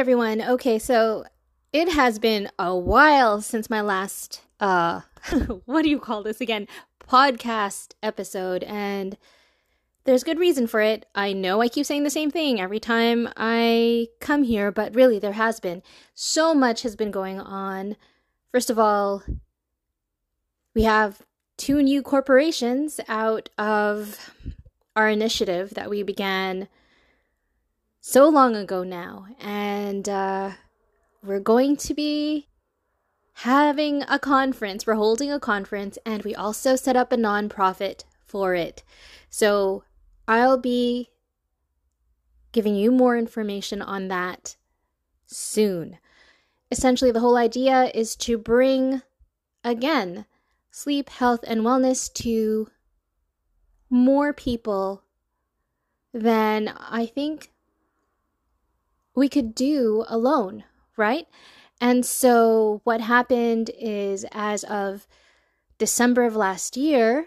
everyone. Okay, so it has been a while since my last, what do you call this again? Podcast episode, and there's good reason for it. I know I keep saying the same thing every time I come here, but really there has been. So much has been going on. First of all, we have 2 new corporations out of our initiative that we began so long ago now, and we're going to be having a conference. We're holding a conference, and we also set up a nonprofit for it. So I'll be giving you more information on that soon. Essentially, the whole idea is to bring, again, sleep, health, and wellness to more people than I think we could do alone, right? And so what happened is, as of December of last year,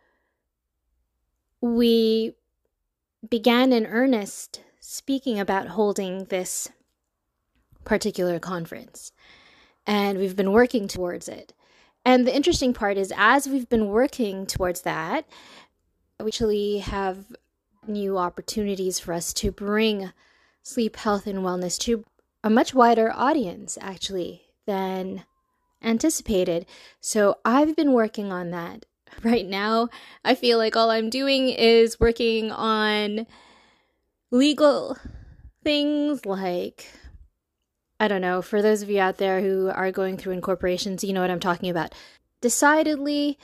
we began in earnest speaking about holding this particular conference. And we've been working towards it. And the interesting part is, as we've been working towards that, we actually have new opportunities for us to bring sleep, health, and wellness to a much wider audience, actually, than anticipated. So I've been working on that. Right now, I feel like all I'm doing is working on legal things like, I don't know, for those of you out there who are going through incorporations, you know what I'm talking about. Decidedly,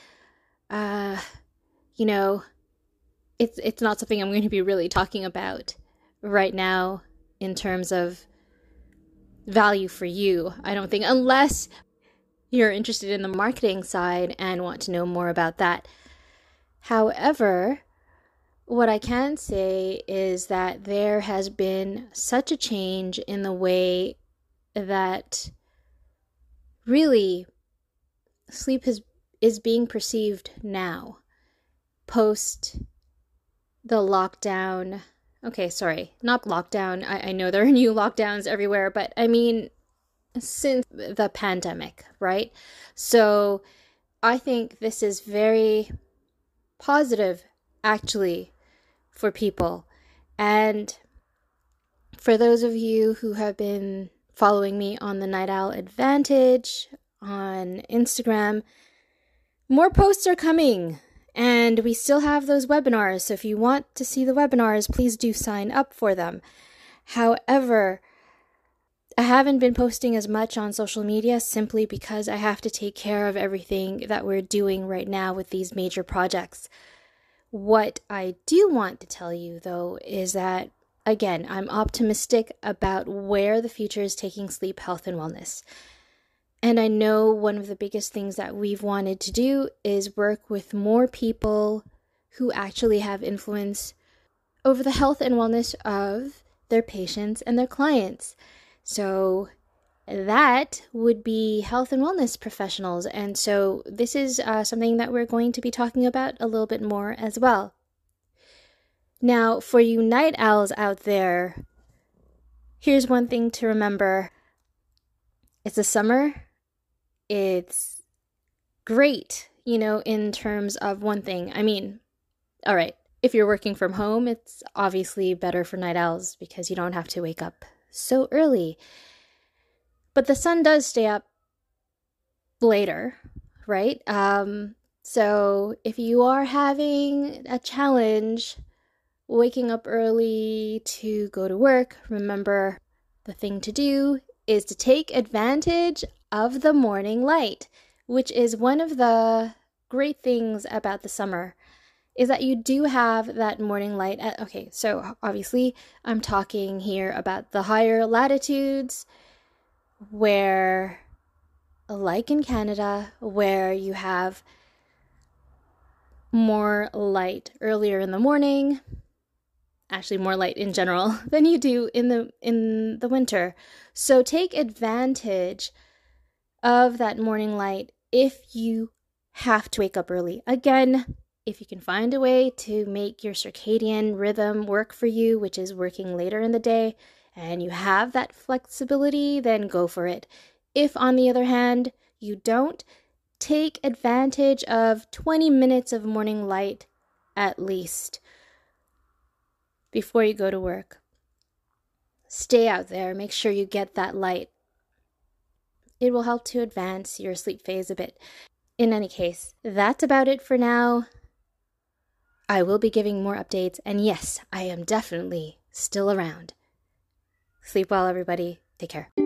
it's not something I'm going to be really talking about right now in terms of value for you, I don't think, unless you're interested in the marketing side and want to know more about that. However, what I can say is that there has been such a change in the way that really sleep is being perceived now, post the lockdown. Okay, sorry, not lockdown. I know there are new lockdowns everywhere, but I mean, since the pandemic, right? So I think this is very positive, actually, for people. And for those of you who have been following me on the Night Owl Advantage on Instagram, more posts are coming. And we still have those webinars, so if you want to see the webinars, please do sign up for them. However, I haven't been posting as much on social media simply because I have to take care of everything that we're doing right now with these major projects. What I do want to tell you, though, is that, again, I'm optimistic about where the future is taking sleep, health, and wellness. And I know one of the biggest things that we've wanted to do is work with more people who actually have influence over the health and wellness of their patients and their clients. So that would be health and wellness professionals. And so this is something that we're going to be talking about a little bit more as well. Now, for you night owls out there, here's one thing to remember. It's the summer. It's great, in terms of one thing. I mean, all right, if you're working from home, it's obviously better for night owls because you don't have to wake up so early. But the sun does stay up later, right? So if you are having a challenge waking up early to go to work, remember the thing to do is to take advantage of the morning light, which is one of the great things about the summer, is that you do have that morning light. Okay, so obviously I'm talking here about the higher latitudes where, like in Canada, where you have more light earlier in the morning, actually more light in general than you do in the winter. So take advantage of that morning light if you have to wake up early. Again, if you can find a way to make your circadian rhythm work for you, which is working later in the day and you have that flexibility, then go for it. If, on the other hand, you don't, take advantage of 20 minutes of morning light at least before you go to work. Stay out there, make sure you get that light. It will help to advance your sleep phase a bit. In any case, that's about it for now. I will be giving more updates, and yes, I am definitely still around. Sleep well, everybody. Take care.